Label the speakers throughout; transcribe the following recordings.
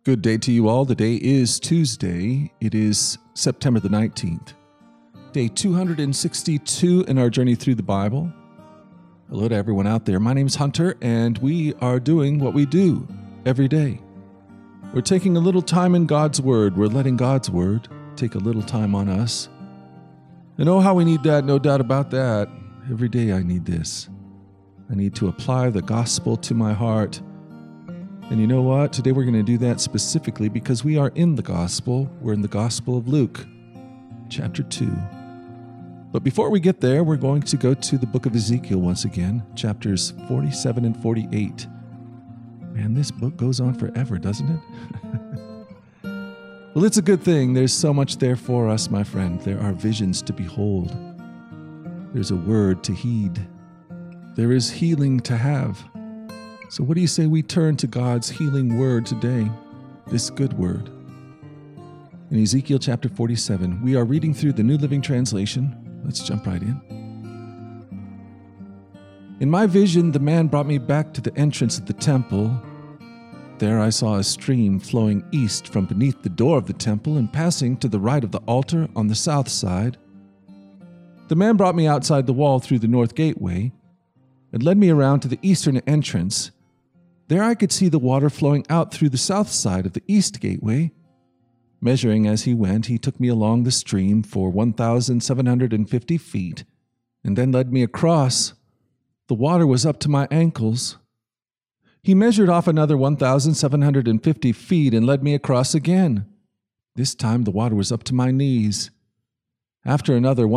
Speaker 1: Good day to you all. The day is Tuesday. It is September the 19th. Day 262 in our journey through the Bible. Hello to everyone out there. My name is Hunter, and we are doing what we do every day. We're taking a little time in God's Word. We're letting God's Word take a little time on us. And oh, how we need that, no doubt about that. Every day I need this. I need to apply the gospel to my heart. And you know what? Today we're going to do that specifically because we are in the gospel. We're in the Gospel of Luke, chapter 2. But before we get there, we're going to go to the book of Ezekiel once again, chapters 47 and 48. Man, this book goes on forever, doesn't it? Well, it's a good thing. There's so much there for us, my friend. There are visions to behold. There's a word to heed. There is healing to have. So what do you say we turn to God's healing word today, this good word? In Ezekiel chapter 47, we are reading through the New Living Translation. Let's jump right in. In my vision, the man brought me back to the entrance of the temple. There I saw a stream flowing east from beneath the door of the temple and passing to the right of the altar on the south side. The man brought me outside the wall through the north gateway and led me around to the eastern entrance. There I could see the water flowing out through the south side of the east gateway. Measuring as he went, he took me along the stream for 1,750 feet, and then led me across. The water was up to my ankles. He measured off another 1,750 feet and led me across again. This time the water was up to my knees. After another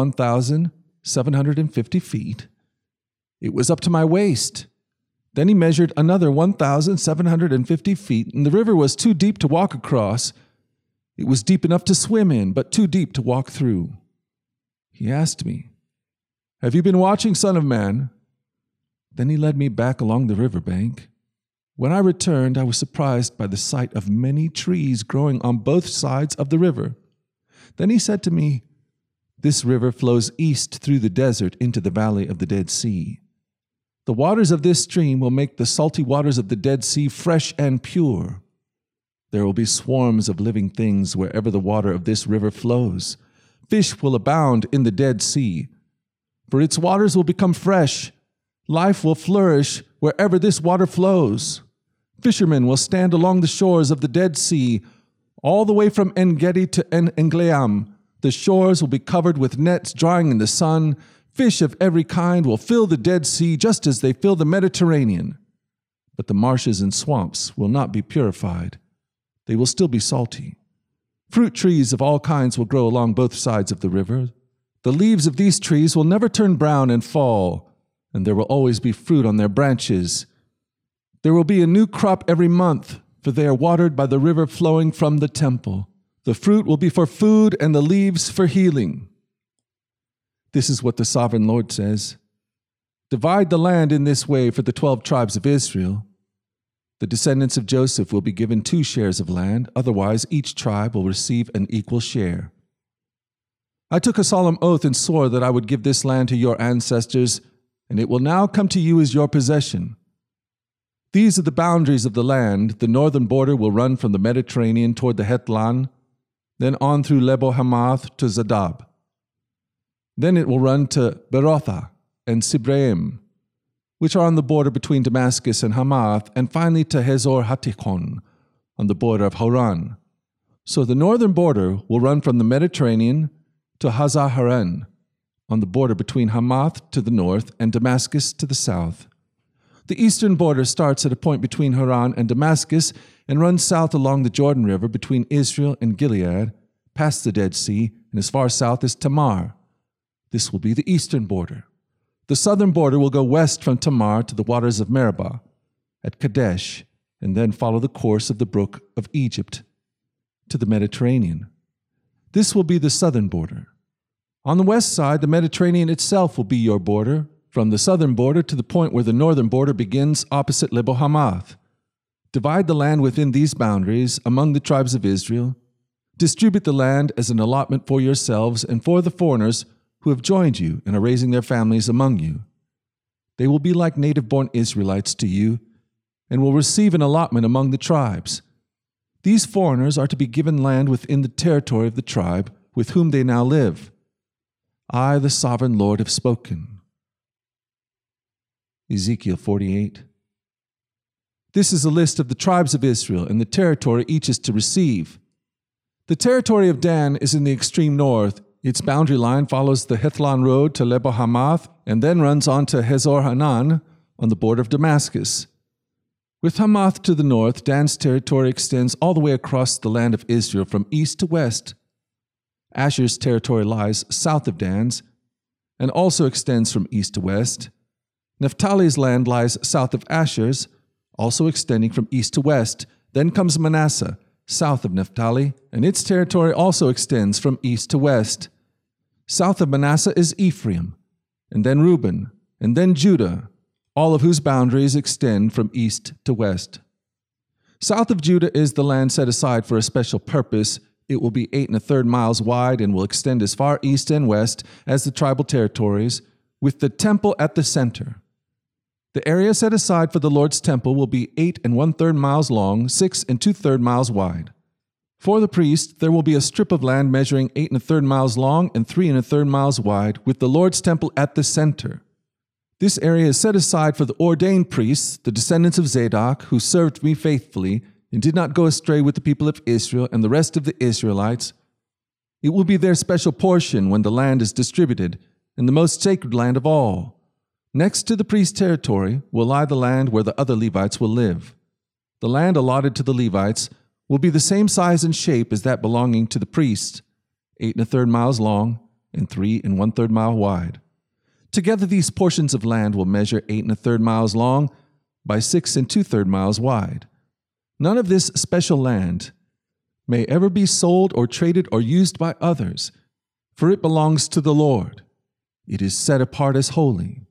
Speaker 1: 1,750 feet, it was up to my waist. Then he measured another 1,750 feet, and the river was too deep to walk across. It was deep enough to swim in, but too deep to walk through. He asked me, "Have you been watching, Son of Man?" Then he led me back along the riverbank. When I returned, I was surprised by the sight of many trees growing on both sides of the river. Then he said to me, "This river flows east through the desert into the valley of the Dead Sea. The waters of this stream will make the salty waters of the Dead Sea fresh and pure. There will be swarms of living things wherever the water of this river flows. Fish will abound in the Dead Sea, for its waters will become fresh. Life will flourish wherever this water flows. Fishermen will stand along the shores of the Dead Sea, all the way from En-Gedi to En-Eglaim. The shores will be covered with nets drying in the sun. Fish of every kind will fill the Dead Sea just as they fill the Mediterranean. But the marshes and swamps will not be purified. They will still be salty. Fruit trees of all kinds will grow along both sides of the river. The leaves of these trees will never turn brown and fall, and there will always be fruit on their branches. There will be a new crop every month, for they are watered by the river flowing from the temple. The fruit will be for food and the leaves for healing." This is what the sovereign Lord says. "Divide the land in this way for the 12 tribes of Israel. The descendants of Joseph will be given 2 shares of land, otherwise each tribe will receive an equal share. I took a solemn oath and swore that I would give this land to your ancestors, and it will now come to you as your possession. These are the boundaries of the land. The northern border will run from the Mediterranean toward the Hetlan, then on through Lebo Hamath to Zadab. Then it will run to Berotha and Sibreim, which are on the border between Damascus and Hamath, and finally to Hazor Hatichon, on the border of Haran. So the northern border will run from the Mediterranean to Hazar-Haren, on the border between Hamath to the north and Damascus to the south. The eastern border starts at a point between Haran and Damascus and runs south along the Jordan River between Israel and Gilead, past the Dead Sea, and as far south as Tamar. This will be the eastern border. The southern border will go west from Tamar to the waters of Meribah at Kadesh, and then follow the course of the brook of Egypt to the Mediterranean. This will be the southern border. On the west side, the Mediterranean itself will be your border, from the southern border to the point where the northern border begins opposite Lebo Hamath. Divide the land within these boundaries among the tribes of Israel. Distribute the land as an allotment for yourselves and for the foreigners who have joined you and are raising their families among you. They will be like native-born Israelites to you and will receive an allotment among the tribes. These foreigners are to be given land within the territory of the tribe with whom they now live. I, the sovereign Lord, have spoken. Ezekiel 48. This is a list of the tribes of Israel and the territory each is to receive. The territory of Dan is in the extreme north. Its boundary line follows the Hethlon road to Lebo Hamath and then runs on to Hazor Hanan on the border of Damascus. With Hamath to the north, Dan's territory extends all the way across the land of Israel from east to west. Asher's territory lies south of Dan's and also extends from east to west. Naphtali's land lies south of Asher's, also extending from east to west. Then comes Manasseh, south of Naphtali, and its territory also extends from east to west. South of Manasseh is Ephraim, and then Reuben, and then Judah, all of whose boundaries extend from east to west. South of Judah is the land set aside for a special purpose. It will be 8 1/3 miles wide and will extend as far east and west as the tribal territories, with the temple at the center. The area set aside for the Lord's temple will be 8 1/3 miles long, 6 2/3 miles wide. For the priest, there will be a strip of land measuring 8 1/3 miles long and 3 1/3 miles wide, with the Lord's temple at the center. This area is set aside for the ordained priests, the descendants of Zadok, who served me faithfully and did not go astray with the people of Israel and the rest of the Israelites. It will be their special portion when the land is distributed, and the most sacred land of all. Next to the priest's territory will lie the land where the other Levites will live. The land allotted to the Levites will be the same size and shape as that belonging to the priests, 8 1/3 miles long and 3 1/3 mile wide. Together these portions of land will measure 8 1/3 miles long by 6 2/3 miles wide. None of this special land may ever be sold or traded or used by others, for it belongs to the Lord. It is set apart as holy.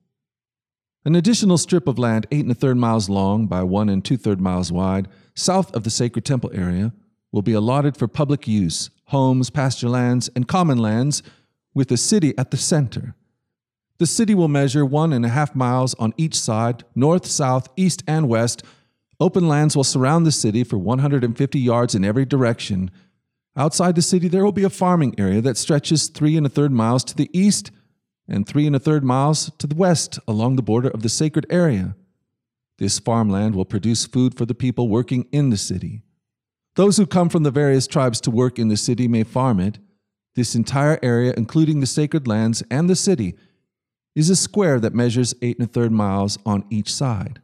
Speaker 1: An additional strip of land 8 1/3 miles long by 1 2/3 miles wide, south of the sacred temple area, will be allotted for public use, homes, pasture lands, and common lands, with the city at the center. The city will measure 1 1/2 miles on each side, north, south, east, and west. Open lands will surround the city for 150 yards in every direction. Outside the city, there will be a farming area that stretches 3 1/3 miles to the east and 3 1/3 miles to the west along the border of the sacred area. This farmland will produce food for the people working in the city. Those who come from the various tribes to work in the city may farm it. This entire area, including the sacred lands and the city, is a square that measures 8 1/3 miles on each side.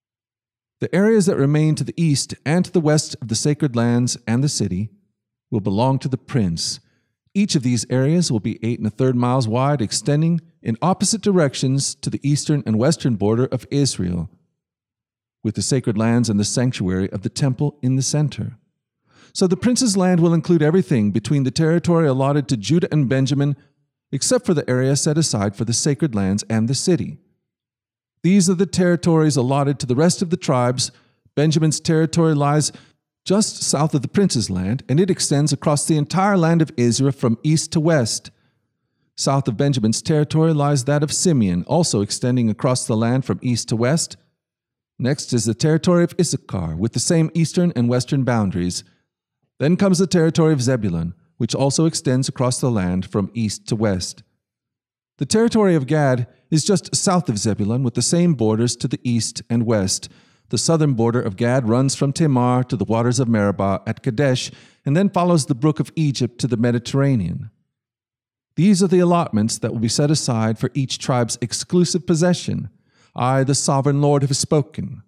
Speaker 1: The areas that remain to the east and to the west of the sacred lands and the city will belong to the prince. Each of these areas will be 8 1/3 miles wide, extending in opposite directions to the eastern and western border of Israel, with the sacred lands and the sanctuary of the temple in the center. So the prince's land will include everything between the territory allotted to Judah and Benjamin, except for the area set aside for the sacred lands and the city. These are the territories allotted to the rest of the tribes. Benjamin's territory lies just south of the prince's land, and it extends across the entire land of Israel from east to west. South of Benjamin's territory lies that of Simeon, also extending across the land from east to west. Next is the territory of Issachar, with the same eastern and western boundaries. Then comes the territory of Zebulun, which also extends across the land from east to west. The territory of Gad is just south of Zebulun, with the same borders to the east and west. The southern border of Gad runs from Tamar to the waters of Meribah at Kadesh, and then follows the brook of Egypt to the Mediterranean. These are the allotments that will be set aside for each tribe's exclusive possession. I, the sovereign Lord, have spoken.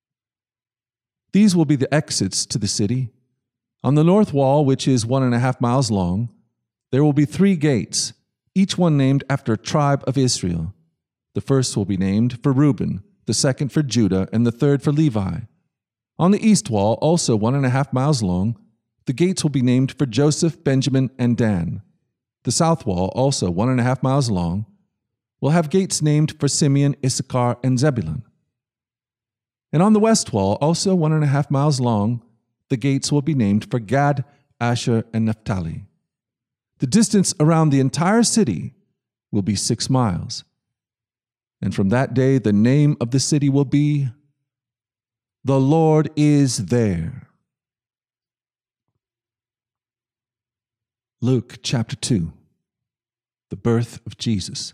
Speaker 1: These will be the exits to the city. On the north wall, which is 1 1/2 miles long, there will be 3 gates, each one named after a tribe of Israel. The first will be named for Reuben, the second for Judah, and the third for Levi. On the east wall, also 1 1/2 miles long, the gates will be named for Joseph, Benjamin, and Dan. The south wall, also 1 1/2 miles long, will have gates named for Simeon, Issachar, and Zebulun. And on the west wall, also 1 1/2 miles long, the gates will be named for Gad, Asher, and Naphtali. The distance around the entire city will be 6 miles. And from that day, the name of the city will be, "The Lord is there." Luke chapter 2. The birth of Jesus.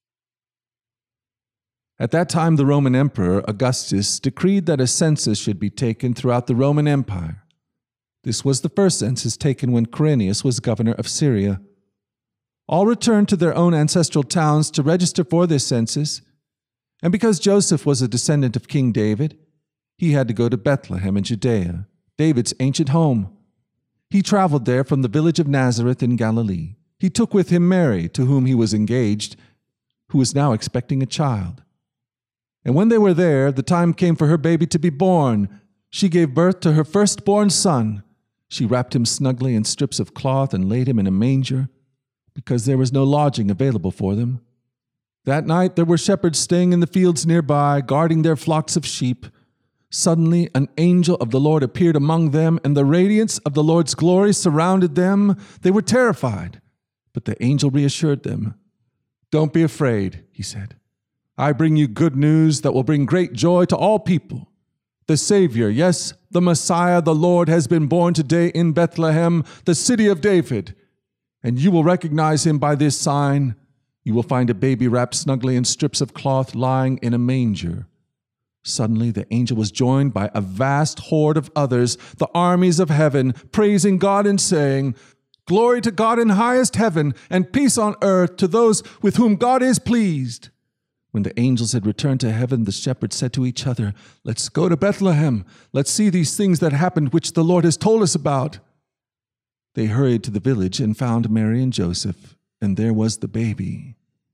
Speaker 1: At that time, the Roman Emperor Augustus decreed that a census should be taken throughout the Roman Empire. This was the first census taken when Quirinius was governor of Syria. All returned to their own ancestral towns to register for this census, and because Joseph was a descendant of King David, he had to go to Bethlehem in Judea, David's ancient home. He traveled there from the village of Nazareth in Galilee. He took with him Mary, to whom he was engaged, who was now expecting a child. And when they were there, the time came for her baby to be born. She gave birth to her firstborn son. She wrapped him snugly in strips of cloth and laid him in a manger, because there was no lodging available for them. That night there were shepherds staying in the fields nearby, guarding their flocks of sheep. Suddenly an angel of the Lord appeared among them, and the radiance of the Lord's glory surrounded them. They were terrified, but the angel reassured them. "Don't be afraid," he said. "I bring you good news that will bring great joy to all people. The Savior, yes, the Messiah, the Lord, has been born today in Bethlehem, the city of David. And you will recognize him by this sign. You will find a baby wrapped snugly in strips of cloth lying in a manger." Suddenly the angel was joined by a vast horde of others, the armies of heaven, praising God and saying, "Glory to God in highest heaven, and peace on earth to those with whom God is pleased." When the angels had returned to heaven, the shepherds said to each other, "Let's go to Bethlehem. Let's see these things that happened which the Lord has told us about." They hurried to the village and found Mary and Joseph, and there was the baby,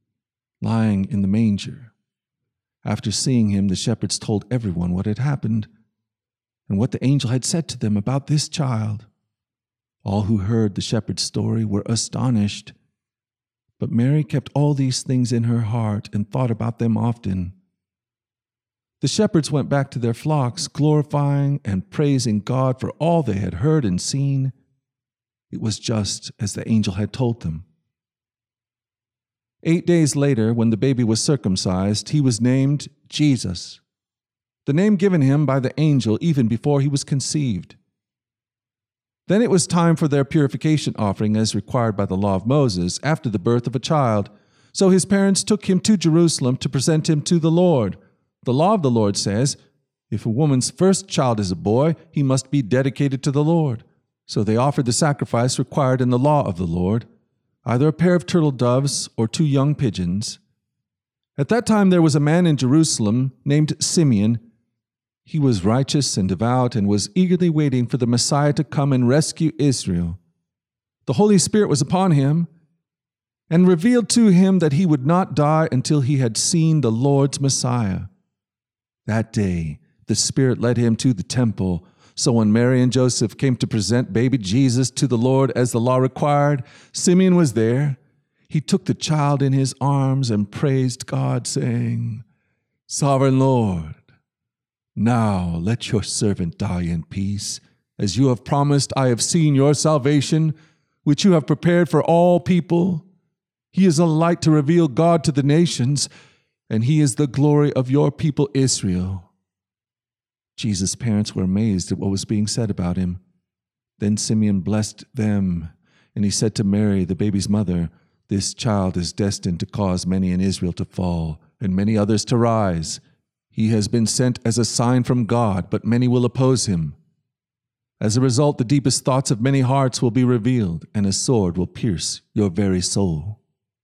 Speaker 1: lying in the manger. After seeing him, the shepherds told everyone what had happened and what the angel had said to them about this child. All who heard the shepherd's story were astonished. But Mary kept all these things in her heart and thought about them often. The shepherds went back to their flocks, glorifying and praising God for all they had heard and seen. It was just as the angel had told them. 8 days later, when the baby was circumcised, he was named Jesus, the name given him by the angel even before he was conceived. Then it was time for their purification offering as required by the law of Moses after the birth of a child. So his parents took him to Jerusalem to present him to the Lord. The law of the Lord says, if a woman's first child is a boy, he must be dedicated to the Lord. So they offered the sacrifice required in the law of the Lord, either a pair of turtle doves or 2 young pigeons. At that time there was a man in Jerusalem named Simeon. He was righteous and devout and was eagerly waiting for the Messiah to come and rescue Israel. The Holy Spirit was upon him and revealed to him that he would not die until he had seen the Lord's Messiah. That day the Spirit led him to the temple. So when Mary and Joseph came to present baby Jesus to the Lord as the law required, Simeon was there. He took the child in his arms and praised God, saying, "Sovereign Lord, now let your servant die in peace. As you have promised, I have seen your salvation, which you have prepared for all people. He is a light to reveal God to the nations, and he is the glory of your people Israel." Jesus' parents were amazed at what was being said about him. Then Simeon blessed them, and he said to Mary, the baby's mother, "This child is destined to cause many in Israel to fall, and many others to rise. He has been sent as a sign from God, but many will oppose him. As a result, the deepest thoughts of many hearts will be revealed, and a sword will pierce your very soul."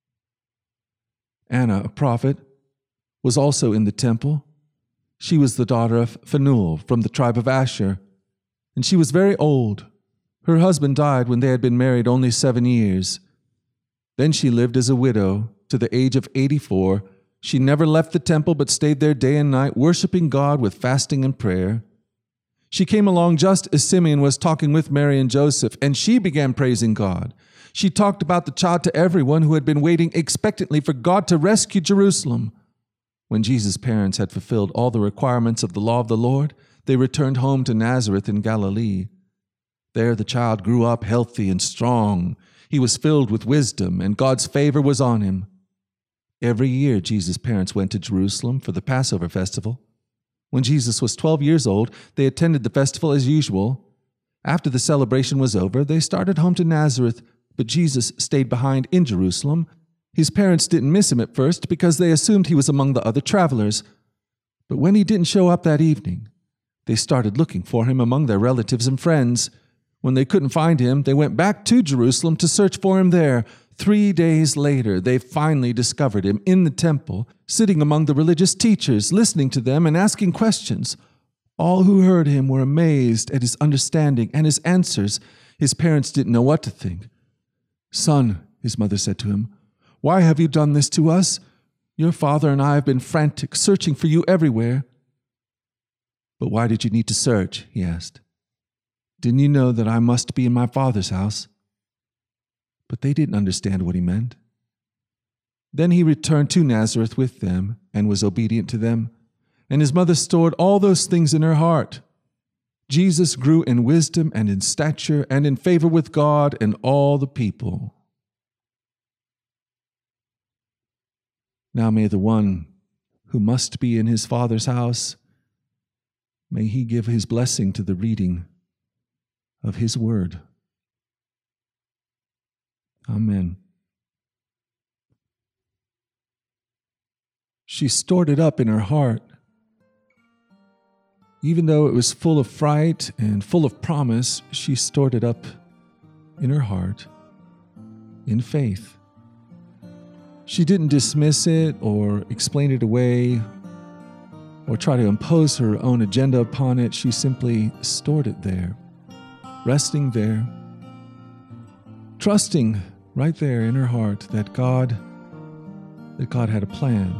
Speaker 1: Anna, a prophet, was also in the temple. She was the daughter of Phanuel from the tribe of Asher, and she was very old. Her husband died when they had been married only 7 years. Then she lived as a widow to the age of 84. She never left the temple but stayed there day and night, worshiping God with fasting and prayer. She came along just as Simeon was talking with Mary and Joseph, and she began praising God. She talked about the child to everyone who had been waiting expectantly for God to rescue Jerusalem. When Jesus' parents had fulfilled all the requirements of the law of the Lord, they returned home to Nazareth in Galilee. There the child grew up healthy and strong. He was filled with wisdom, and God's favor was on him. Every year Jesus' parents went to Jerusalem for the Passover festival. When Jesus was 12 years old, they attended the festival as usual. After the celebration was over, they started home to Nazareth, but Jesus stayed behind in Jerusalem. His parents didn't miss him at first because they assumed he was among the other travelers. But when he didn't show up that evening, they started looking for him among their relatives and friends. When they couldn't find him, they went back to Jerusalem to search for him there. 3 days later, they finally discovered him in the temple, sitting among the religious teachers, listening to them and asking questions. All who heard him were amazed at his understanding and his answers. His parents didn't know what to think. "Son," his mother said to him, "why have you done this to us? Your father and I have been frantic, searching for you everywhere." "But why did you need to search?" he asked. "Didn't you know that I must be in my father's house?" But they didn't understand what he meant. Then he returned to Nazareth with them and was obedient to them, and his mother stored all those things in her heart. Jesus grew in wisdom and in stature and in favor with God and all the people. Now may the one who must be in his Father's house, may he give his blessing to the reading of his word. Amen. She stored it up in her heart. Even though it was full of fright and full of promise, she stored it up in her heart, in faith. She didn't dismiss it or explain it away or try to impose her own agenda upon it. She simply stored it there, resting there, trusting right there in her heart that God had a plan,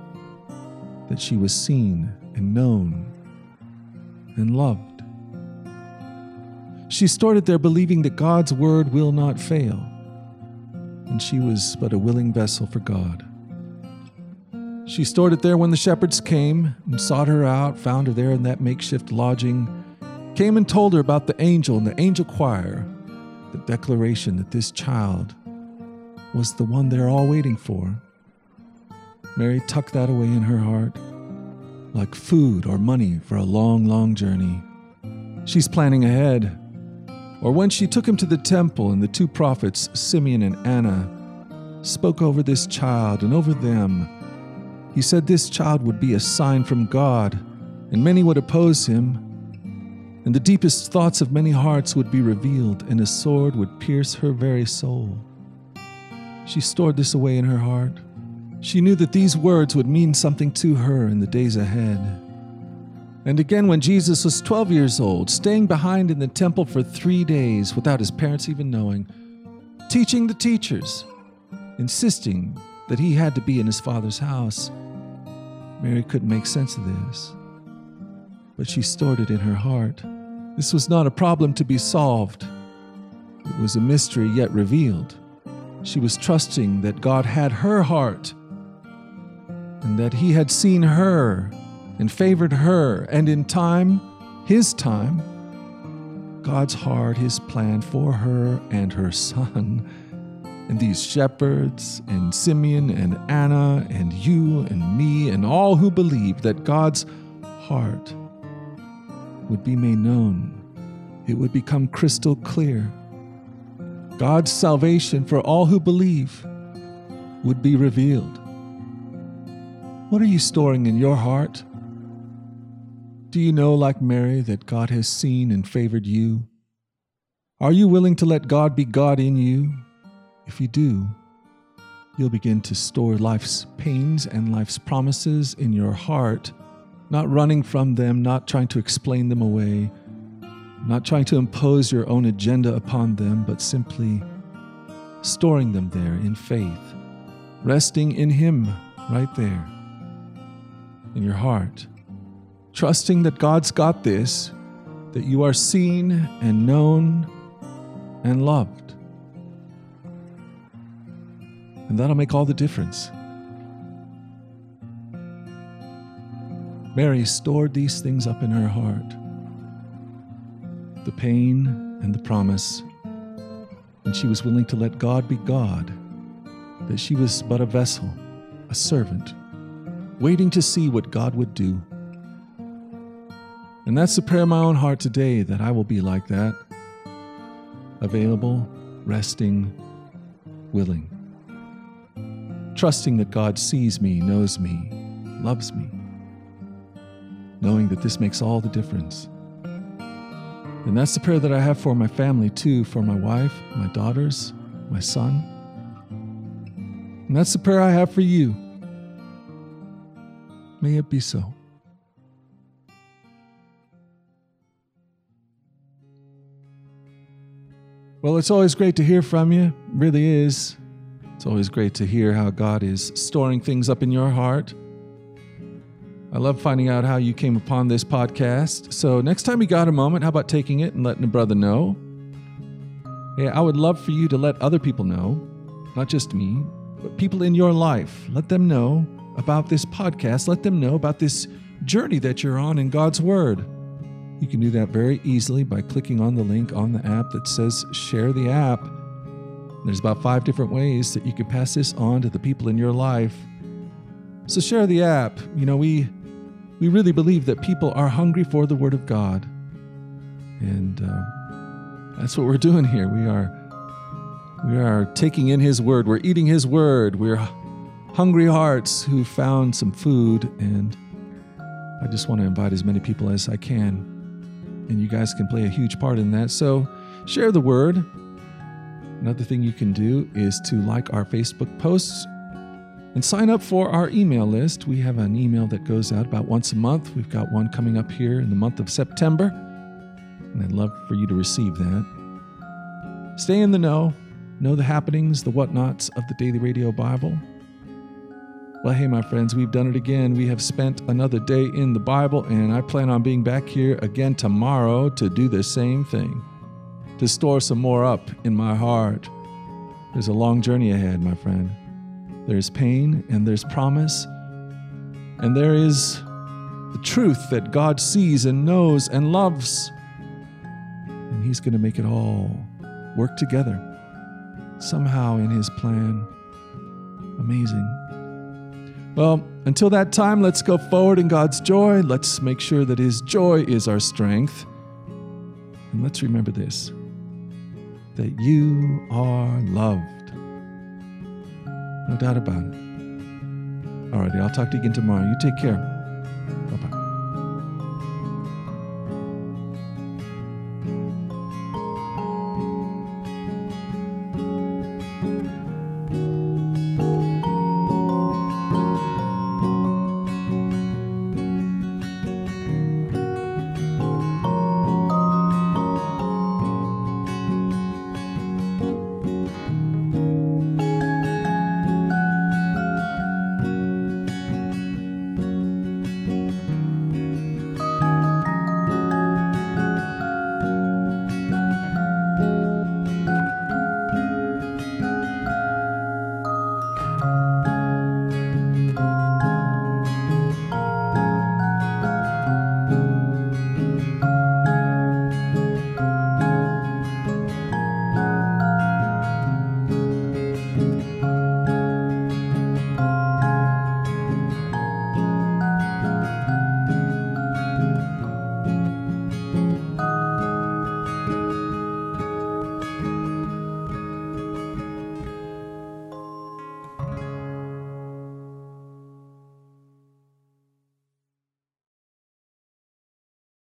Speaker 1: that she was seen and known and loved. She stored it there believing that God's word will not fail, and she was but a willing vessel for God. She stored it there when the shepherds came and sought her out, found her there in that makeshift lodging, came and told her about the angel and the angel choir, the declaration that this child was the one they're all waiting for. Mary tucked that away in her heart, like food or money for a long, long journey. She's planning ahead. Or when she took him to the temple and the two prophets, Simeon and Anna, spoke over this child and over them. He said this child would be a sign from God, and many would oppose him, and the deepest thoughts of many hearts would be revealed, and a sword would pierce her very soul. She stored this away in her heart. She knew that these words would mean something to her in the days ahead. And again, when Jesus was 12 years old, staying behind in the temple for 3 days without his parents even knowing, teaching the teachers, insisting that he had to be in his Father's house, Mary couldn't make sense of this. But she stored it in her heart. This was not a problem to be solved. It was a mystery yet revealed. She was trusting that God had her heart, and that he had seen her and favored her, and in time, his time, God's heart, his plan for her and her son, and these shepherds, and Simeon and Anna, and you and me, and all who believed that God's heart would be made known. It would become crystal clear. God's salvation for all who believe would be revealed. What are you storing in your heart? Do you know, like Mary, that God has seen and favored you? Are you willing to let God be God in you? If you do, you'll begin to store life's pains and life's promises in your heart, not running from them, not trying to explain them away, not trying to impose your own agenda upon them, but simply storing them there in faith, resting in Him right there in your heart, trusting that God's got this, that you are seen and known and loved. And that'll make all the difference. Mary stored these things up in her heart, the pain and the promise, and she was willing to let God be God, that she was but a vessel, a servant, waiting to see what God would do. And that's the prayer of my own heart today, that I will be like that, available, resting, willing. Trusting that God sees me, knows me, loves me. Knowing that this makes all the difference. And that's the prayer that I have for my family too, for my wife, my daughters, my son. And that's the prayer I have for you. May it be so. Well, it's always great to hear from you. It really is. It's always great to hear how God is storing things up in your heart. I love finding out how you came upon this podcast. So next time you got a moment, how about taking it and letting a brother know? Hey, I would love for you to let other people know, not just me, but people in your life. Let them know about this podcast. Let them know about this journey that you're on in God's Word. You can do that very easily by clicking on the link on the app that says share the app. There's about 5 different ways that you can pass this on to the people in your life. So share the app. You know, we really believe that people are hungry for the Word of God. And that's what we're doing here. We are taking in His Word. We're eating His Word. We're hungry hearts who found some food. And I just want to invite as many people as I can. And you guys can play a huge part in that. So share the Word. Another thing you can do is to like our Facebook posts and sign up for our email list. We have an email that goes out about once a month. We've got one coming up here in the month of September, and I'd love for you to receive that. Stay in the know the happenings, the whatnots of the Daily Radio Bible. Well, hey, my friends, we've done it again. We have spent another day in the Bible, and I plan on being back here again tomorrow to do the same thing, to store some more up in my heart. There's a long journey ahead, my friend. There's pain and there's promise, and there is the truth that God sees and knows and loves, and He's going to make it all work together somehow in His plan. Amazing. Well, until that time, let's go forward in God's joy. Let's make sure that His joy is our strength, and let's remember this, that you are loved. No doubt about it. Alrighty, I'll talk to you again tomorrow. You take care.